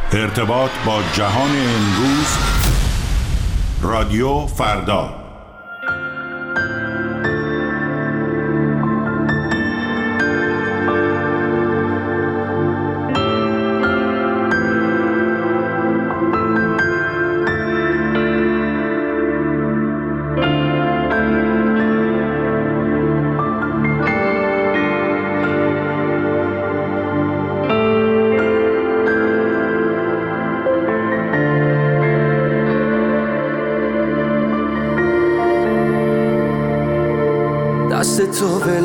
ارتباط با جهان امروز. رادیو فردا. تو ول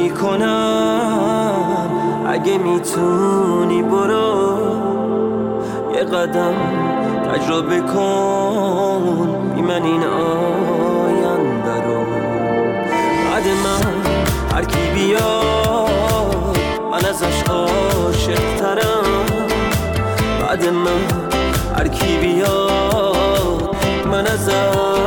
میکنم، اگه میتونی برو یه قدم تجربه کن بی من این آینده رو. بعد من هر کی بیاد من ازش عاشق ترم، بعد من هر کی بیاد من ازش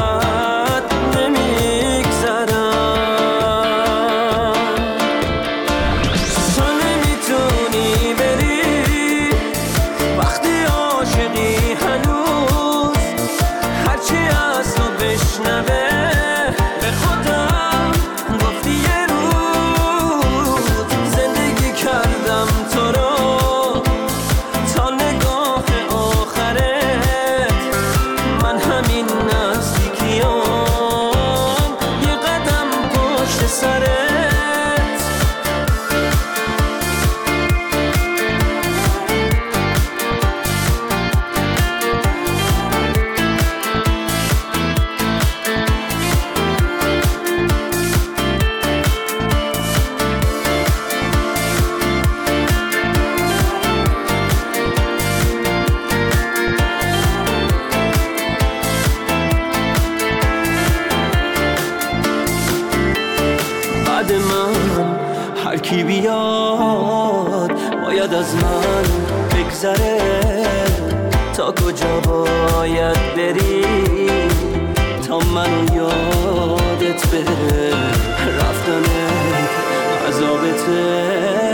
کی بیاد باید از من بگذره. تا کجا باید بری تا منو یادت بره؟ رفتنت عذابته،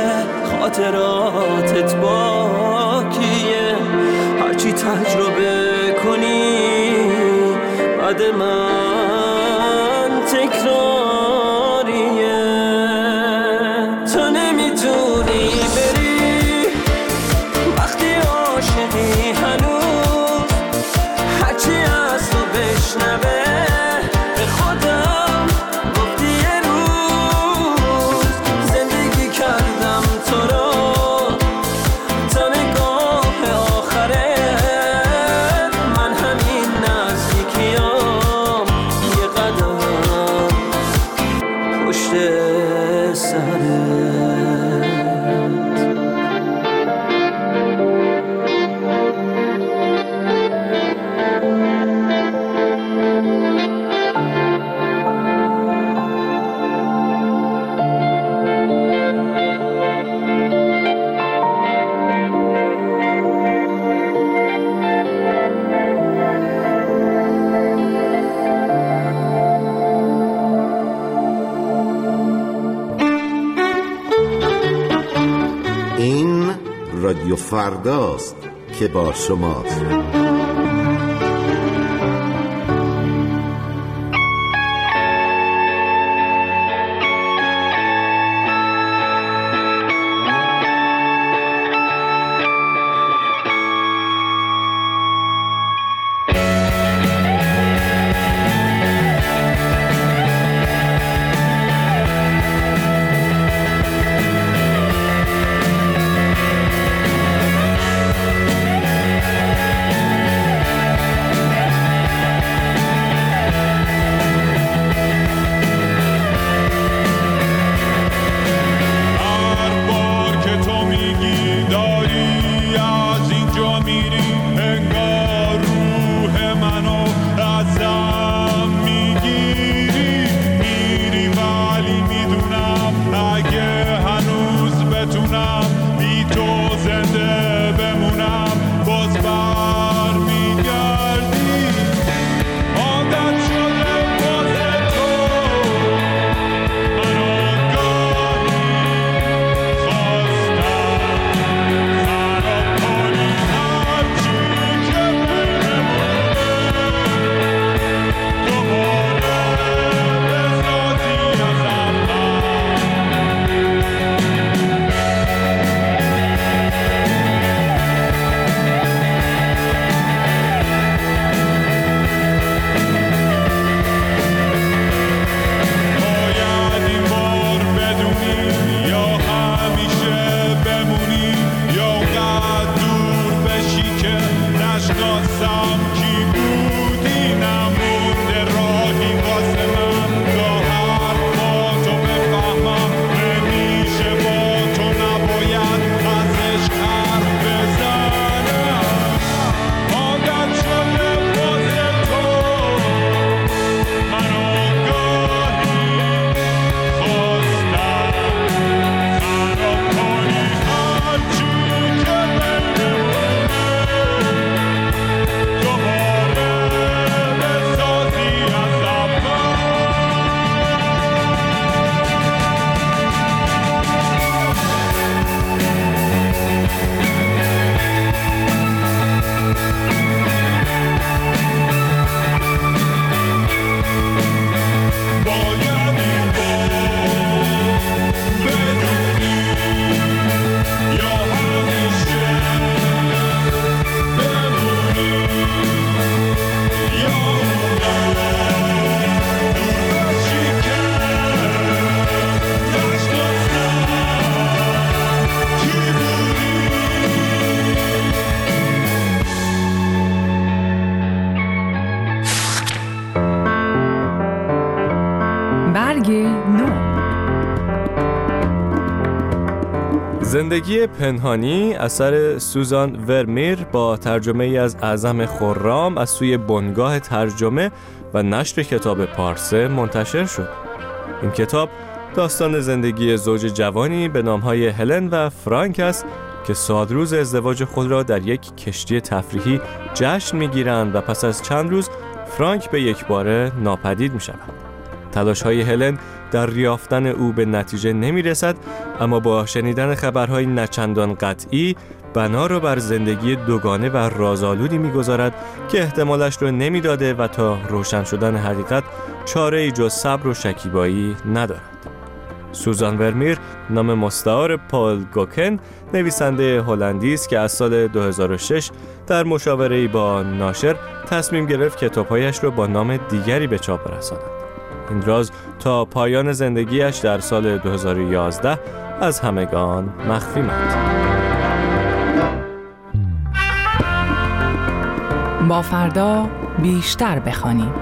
خاطراتت باکیه. هرچی تجربه کنی بعد من تکراریه. رادیو فرداست که با شماست. رنگ نو. زندگی پنهانی اثر سوزان ورمیر با ترجمه ای از اعظم خرام از سوی بنگاه ترجمه و نشر کتاب پارسه منتشر شد. این کتاب داستان زندگی زوج جوانی به نامهای هلن و فرانک است که سالروز ازدواج خود را در یک کشتی تفریحی جشن می‌گیرند و پس از چند روز فرانک به یک باره ناپدید می‌شود. تلاش‌های هلن در یافتن او به نتیجه نمی‌رسد، اما با شنیدن خبرهای نچندان قطعی بنا را بر زندگی دوگانه و رازآلودی می‌گذارد که احتمالش را نمی‌داده و تا روشن شدن حقیقت چاره‌ای جز صبر و شکیبایی ندارد. سوزان ورمیر نام مستعار پال گوکن نویسنده هلندی است که از سال 2006 در مشاوره‌ای با ناشر تصمیم گرفت کتاب‌هایش را با نام دیگری به چاپ برساند. این راز تا پایان زندگیش در سال 2011 از همگان مخفی ماند. با فردا بیشتر بخوانیم.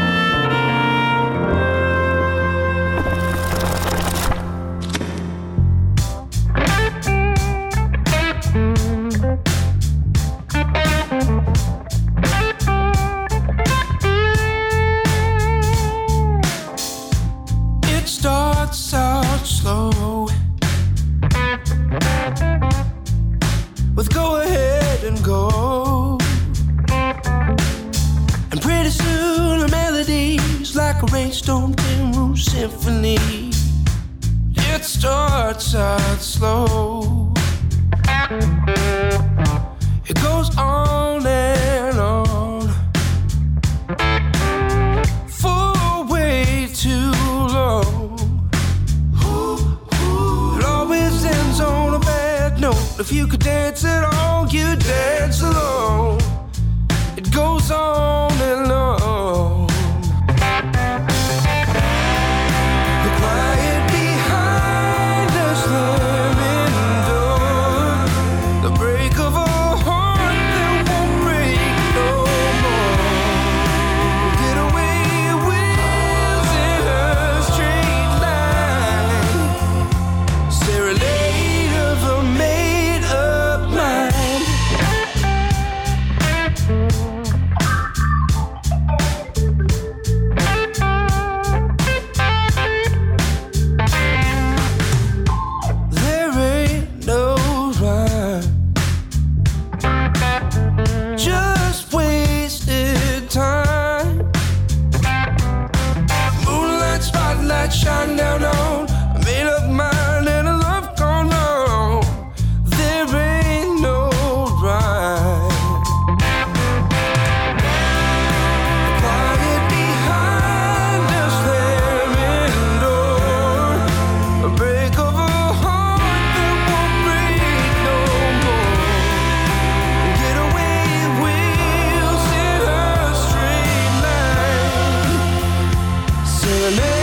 Rainstorm Tin Roof Symphony. It starts out slow. It goes on and on for way too long. It always ends on a bad note. If you could dance at all, you'd dance alone. It goes on and on. Shine down on a made up mind and a love gone wrong. There ain't no rhyme. Quiet behind a slamming door, a break of a heart that won't break no more. Getaway wheels in a straight line. Serenade.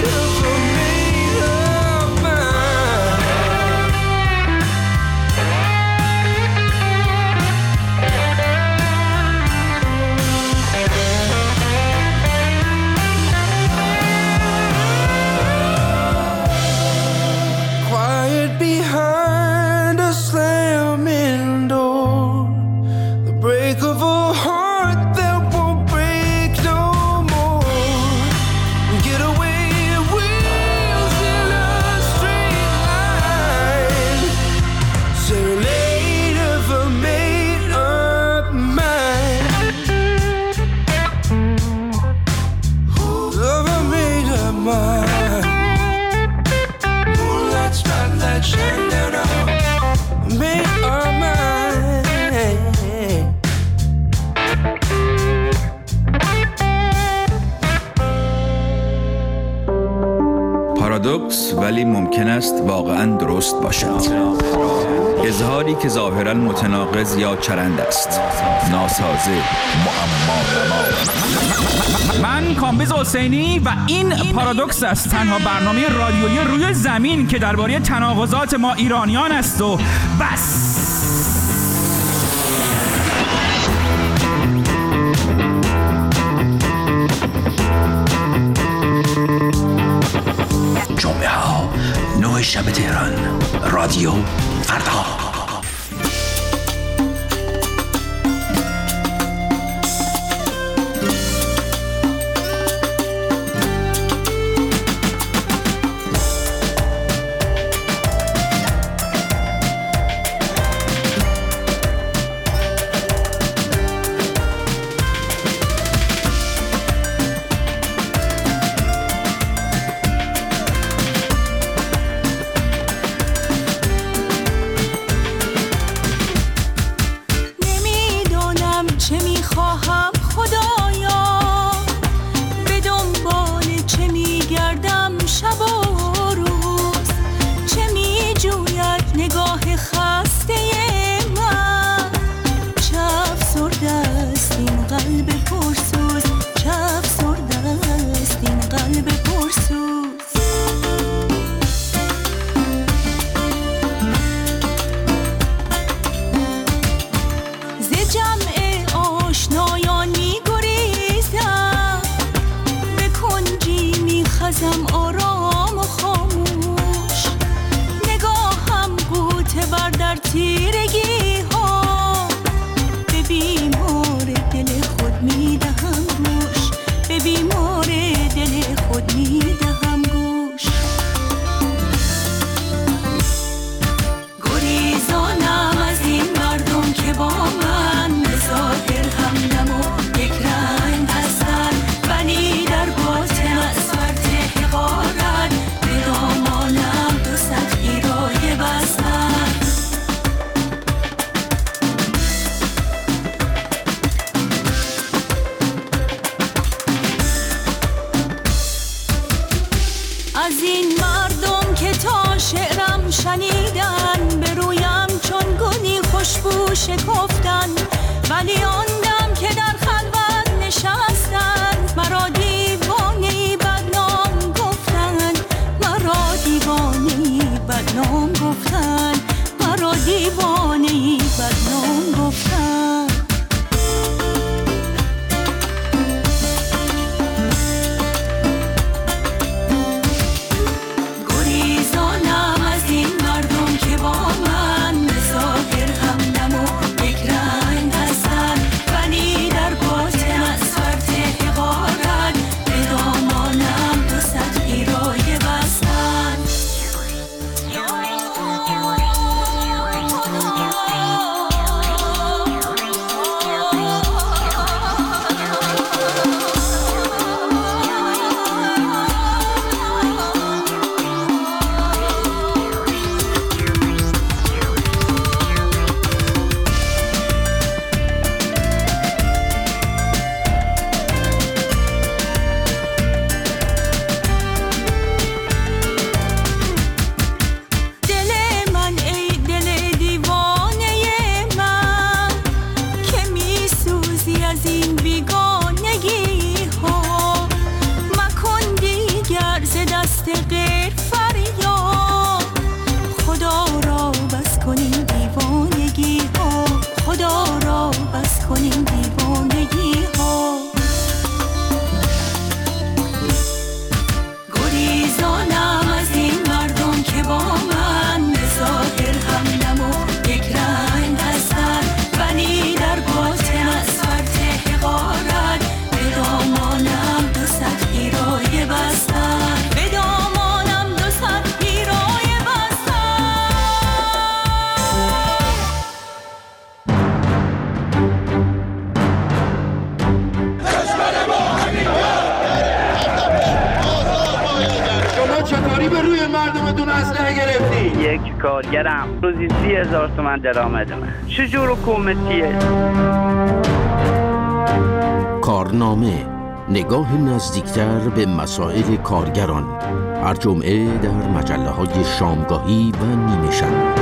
پارادوکس ولی ممکن است واقعاً درست باشد. اظهاری که ظاهراً متناقض یا چرند است. ناسازه، معما. من کامبیز حسینی و این پارادوکس است، تنها برنامه رادیویی روی زمین که درباره تناقضات ما ایرانیان است و بس. شکفتن، ولی آن دم که در خلوت نشستن مرا دیوانه‌ای بدنام گفتن، مرا دیوانه‌ای بدنام گفتن، مرا دیوانه‌ای بدنام گفتن. گریزانم از این مردم که با من به ظاهر همدم و یک رنگ هستن، ولی در باطن از فرط حقارت به دامانم 200 پیرایه بستن. یک کارگرم روزی 30,000 تومان درآمدمه. چجور حکومتیه؟ کارنامه، نگاه نزدیکتر به مسائل کارگران، هر جمعه در مجله‌های شامگاهی و نیمه شب.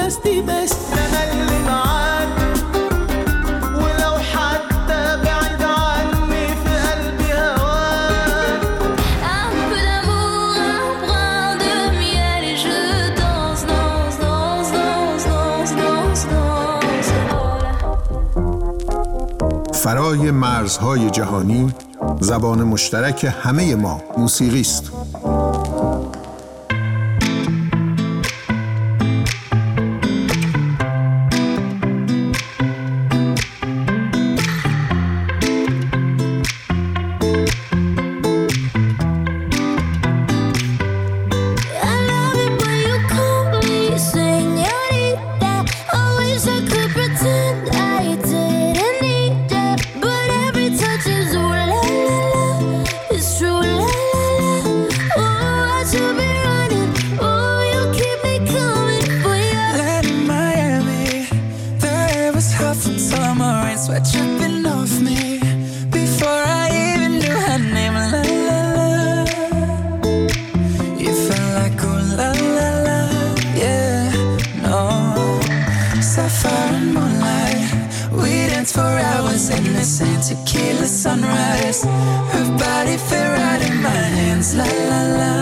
هستی بس أنا اللي معاك ولو حتى بعيد عني في قلبي هواك. Un peu d'amour, un brin de miel et je danse, danse, danse, danse, danse, danse, danse. فرای مرزهای جهانی زبان مشترک همه ما موسیقی است. Tequila sunrise, her body fit right in my hands, la la la.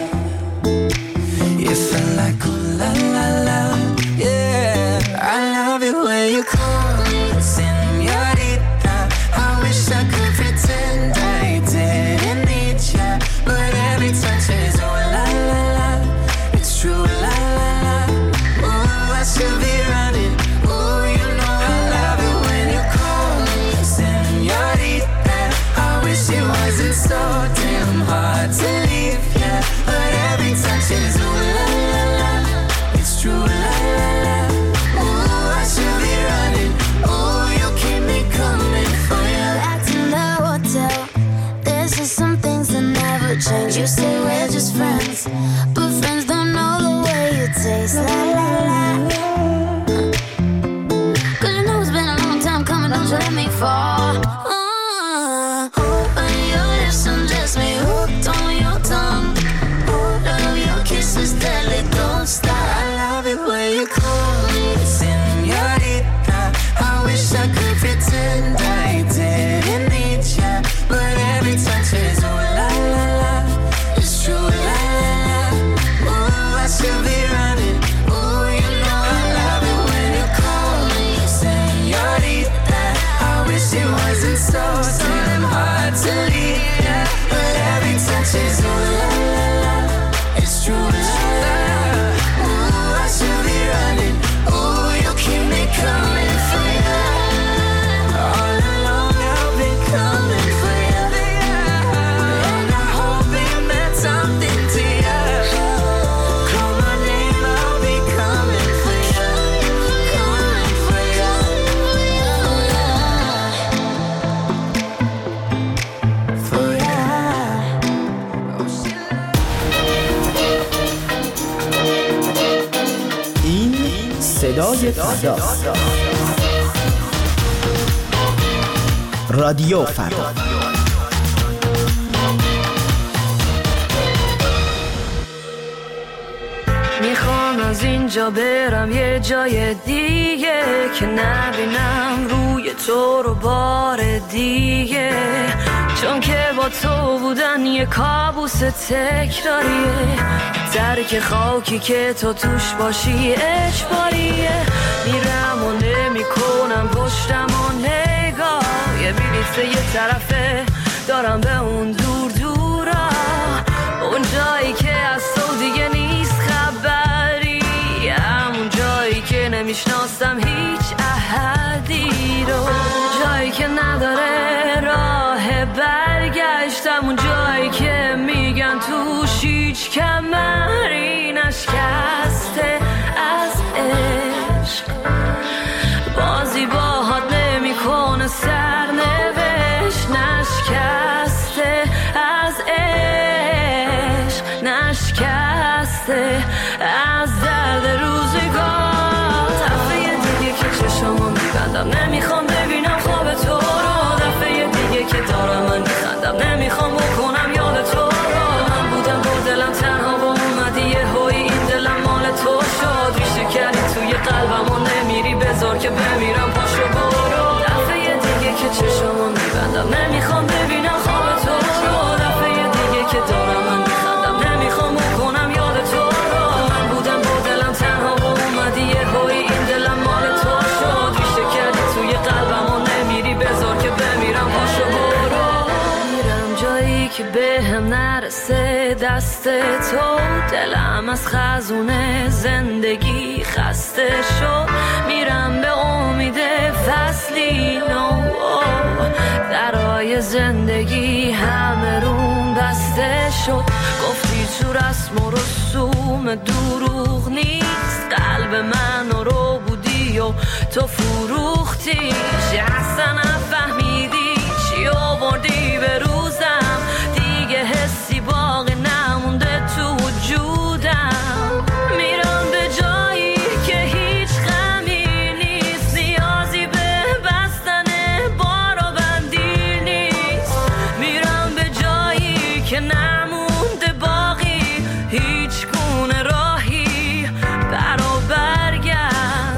You feel like ooh la la la, yeah. I love it when you call me señorita. I wish I could pretend I didn't need ya, but every touch is ooh la la la. It's true la la la. Ooh, I should be running. Ooh, you know I love it when you call me señorita. I wish it wasn't so damn hard to leave, yeah. But every touch is ooh la la la. It's true la la la. Ooh, I should be running. Ooh, you keep me coming for you. Back in the hotel, there's just some things that never change. You say we're just friends, but friends don't know the way you taste, la la la. Cause you know it's been a long time coming, don't you let me fall. When your lips undress me, hooked on your tongue. Love your kisses deadly, don't stop. I love it when you call me señorita. I wish I could pretend I didn't need ya, but every touch is ooh la la la. It's true la la la. Ooh, I should be running. Ooh, you know I love it when you call me señorita. I wish it wasn't so damn hard to leave, yeah. But every touch is ooh la la la. It's true la la la. Ooh, I should be running. Ooh, you keep me coming for you. All along I've been coming for you, and I hope it meant something to you. Call my name, I'll be coming for you, coming for you, for you. این صدای فرداست. رادیو فردا. میخوام از اینجا برم یه جای دیگه که نبینم روی تو رو بار دیگه، چون که با تو بودن یه کابوس تکراریه، درک خاکی که تو توش باشی اجباریه. میرم و نمیکنم پشتم و نگاه، یه بلیت یه طرفه دارم به اون دور دورا، اون جایی که از تو دیگه نیست خبری، همون جایی که نمیشناسم هیچ احدی رو، جایی که نداره راه برگشت، همون جایی که میگن توش هیچ کمری نشکسته از عشق، بازی باهات نمیکنه سرنوشت، نشکسته از عشق، نشکسته از درد روزگار. دفعه دیگه که چشمو میبندم نمیخوام ببینم خواب تو رو، دفعه دیگه که دارم من میخندم نمیخوام بکنم یاد تو رو، من بودم با دلم تنها با اومدی یه هوی این دلم مال تو شد، ریشه کردی توی دست تو، دلم از خزونه زندگی خسته شد، میرم به امید فصلی نو، درای زندگی همه روم بسته شد. گفتی تو رسم و رسوم دروغ نیست، قلب من رو بودی و تو فروختیش، اصلا نفهمیدی چی آوردی به روزم، دیگه حسی باقی نمونده تو وجودم. میرم به جایی که هیچ غمی نیست، نیازی به بستن بار و بندی نیست، میرم به جایی که نمونده باقی هیچ گونه راهی برا برگرد.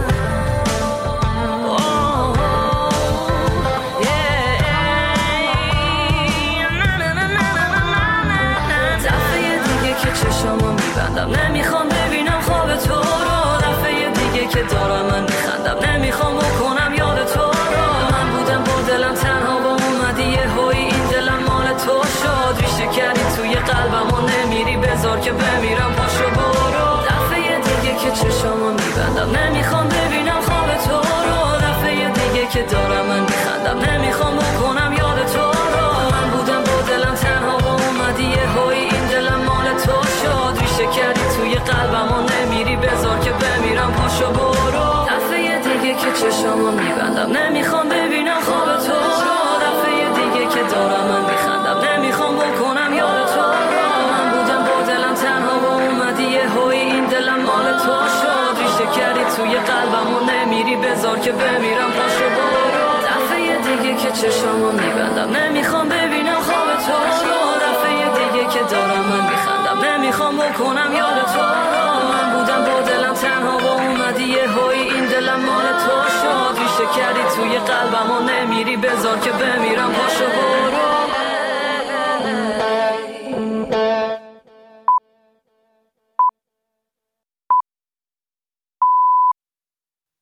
چشامو میبندم نمیخوام ببینم خواب تو رو، دفعه دیگه که دارم من میخندم نمیخوام بکنم یاد تو رو. من بودم با دلم تنها و اومدی یه هوی این دلم مال تو شد، ریشه کردی توی قلبم و نمیری بذار که بمیرم پاشو برو. دفعه دیگه که چشامو میبندم نمیخوام ببینم خواب تو رو، دفعه دیگه که دارم من میخندم نمیخوام بکنم یاد تو رو. من بودم با دلم تنها و اومدی یه هوی این دلم مال تو شد، ریشه کردی توی قلبم و نمیری بذار که بمیرم پاشو برو. دفعه دیگه که چشامو میبندم نمیخوام ببینم خواب تو رو، دفعه دیگه که دارم من میخندم نمیخوام بکنم یاد تو رو. من بودم با دلم تنها و اومدی یه هوی این دلم مال تو شد، ریشه کردی توی قلبم و نمیری بذار که بمیرم پاشو برو. دفعه دیگه که چشامو میبندم نمیخوام ببینم خواب تو رو، دفعه دیگه که دارم من میخندم نمیخوام بکنم یاد تو رو. من بودم با دلم تنها و اومدی یه هوی این دلم مال تو شد، ریشه کردی توی قلبم و نمیری بذار که بمیرم پاشو برو.